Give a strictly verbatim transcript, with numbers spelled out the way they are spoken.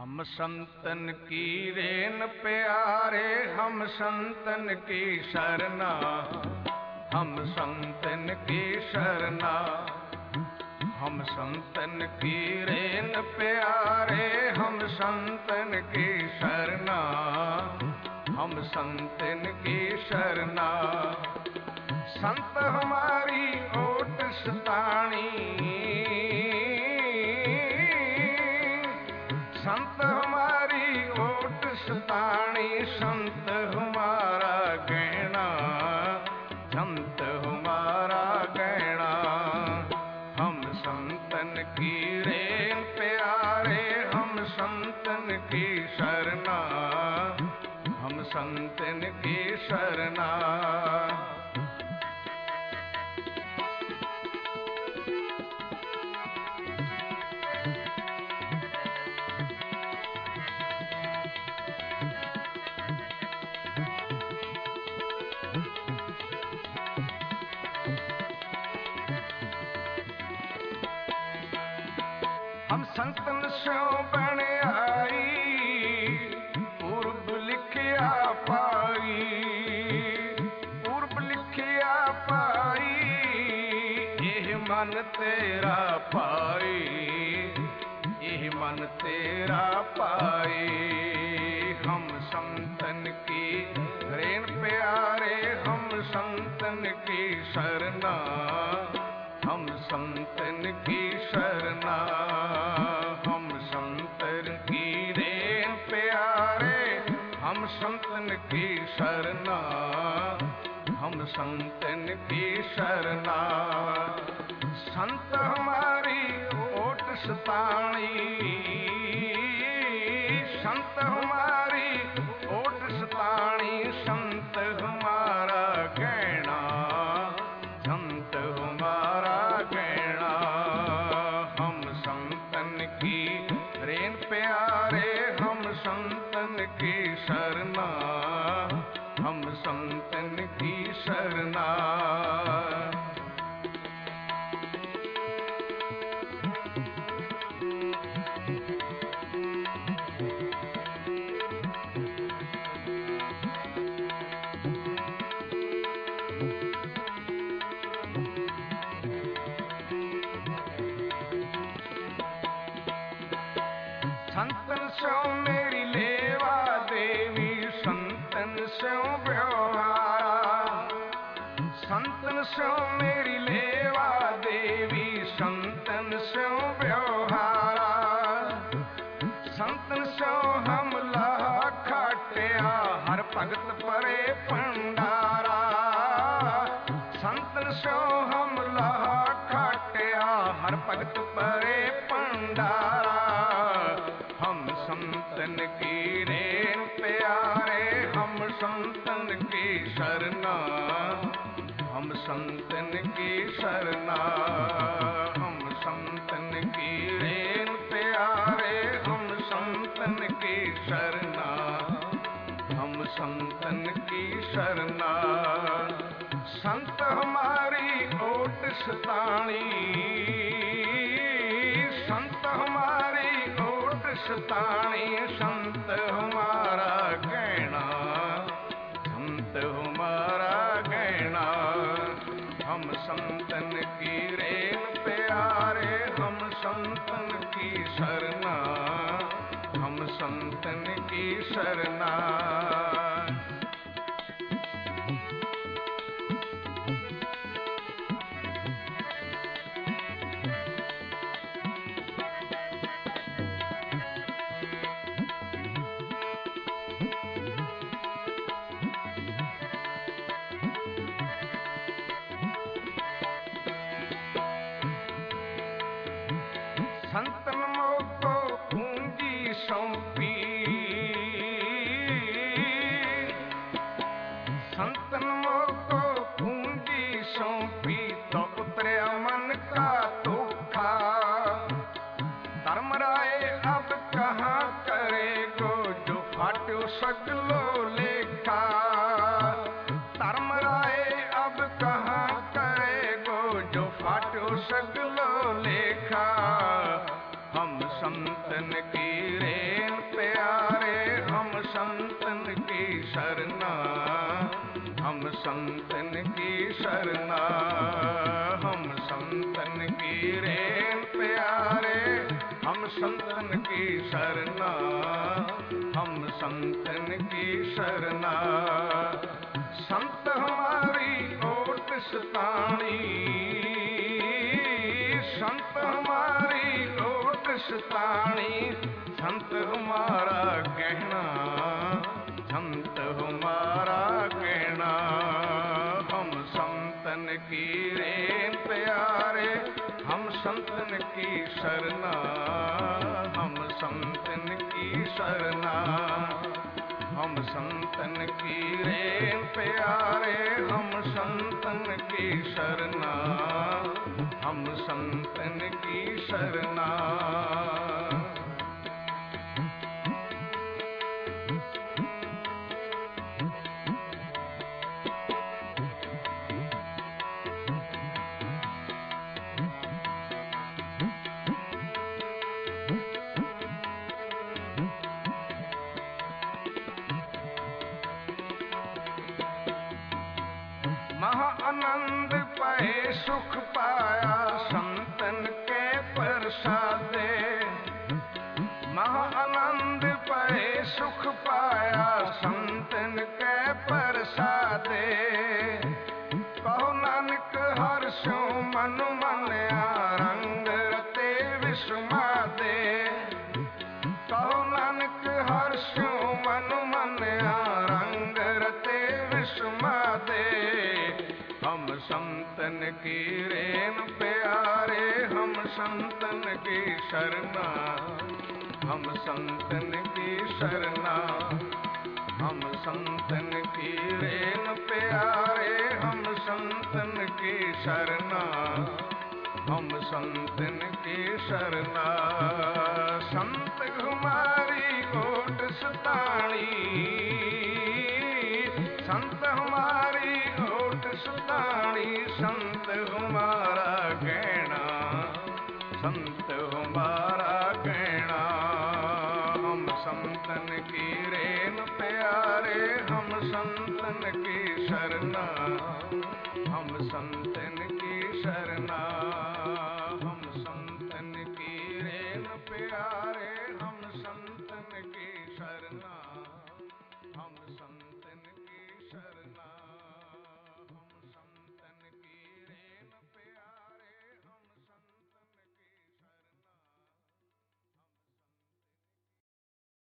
हम संतन की रेन प्यारे, हम संतन की शरणा, हम संतन की शरणा। हम संतन की रेन प्यारे, हम संतन की शरणा, हम संतन की शरणा। संत हमारी ओट सताणी, संत हमारी ओट सताणी, संत हमारा गहना, संत हमारा गहना। हम संतन की रेन प्यारे, हम संतन की शरणा, हम संतन की शरणा। हम संतन स्यों बन आई, पूर्व लिखिया पाई, पूर्व लिखिया पाई, यह मन तेरा पाई, यह मन तेरा पाई। हम संतन की रेन प्यारे, हम संतन की शरणा, हम संतन की शरणा। हम संतन की रेन प्यारे, हम संतन की शरणा, हम संतन की शरणा। संत हमारी ओट सताणी, संत हमारी ओट सताणी, संत हमारा गहना, संत हमारा गहना। हम संतन की रेन प्यारे, हम संतन की शरणा, हम संतन की शरणा। संतन स्यों मेरी लेवा देवी, संतन स्यों व्यवहारा, संतन स्यों मेरी लेवा देवी, संतन स्यों व्यवहारा। संतन स्यों हम लाहा खाटिया, हर भगत परे भंडारा। संतन स्यों हम लाहा खाटिया, हर भगत परे भंडारा। हम संतन की रेन प्यारे, हम संतन की शरणा, हम संतन की शरणा। हम संतन की रेन प्यारे, हम संतन की शरणा, हम संतन की शरणा। संत हमारी ओट सताणी, संत हमारी ओट सताणी, संत हमारा गहना, संत हमारा गहना। हम संतन की रेन प्यारे, हम संतन की शरणा, हम संतन की शरणा। संतन मोको पूंजी सौंपी, संतन मोको पूंजी सौंपी, तो उतरे मन का धोखा। धर्मराय अब कहाँ करेगो, जो फाटो सगलो लेखा। धर्मराय अब कहाँ करेगो, जो फाटो सगलो लेखा। हम संतन की रेन शरणा, हम संतन की शरणा, हम संतन की रेन प्यारे, हम संतन की शरणा, हम संतन की शरणा। संत हमारी ओट सताणी, संत हमारी ओट सताणी, संत हमारा कहना, संत हमारा कहना। हम संतन की रेन प्यारे, हम संतन की शरणा, हम संतन की शरणा, हम संतन की रेन प्यारे, हम संतन की शरणा, हम संतन की शरणा। महा आनंद पाए सुख पाया संतन के प्रसादे, महा आनंद पाए सुख पाया संतन के प्रसादे। कहो नानक हर्षो मन मन रंग रते विस्मादे, कहो नानक हर्षो मन मन रंग रते विस्मादे। हम संतन की रेन प्यारे, हम संतन की शरणा, हम संतन की शरणा, हम संतन की रेन प्यारे, हम संतन की शरणा, हम संतन की शरणा। संत हमारी ओट सताणी, संत हमारी ओट सताणी, संत हमारा कहना, संत हमारा कहना। हम संतन की रेन प्यारे, हम संतन की शरणा, हम संतन की शरणा।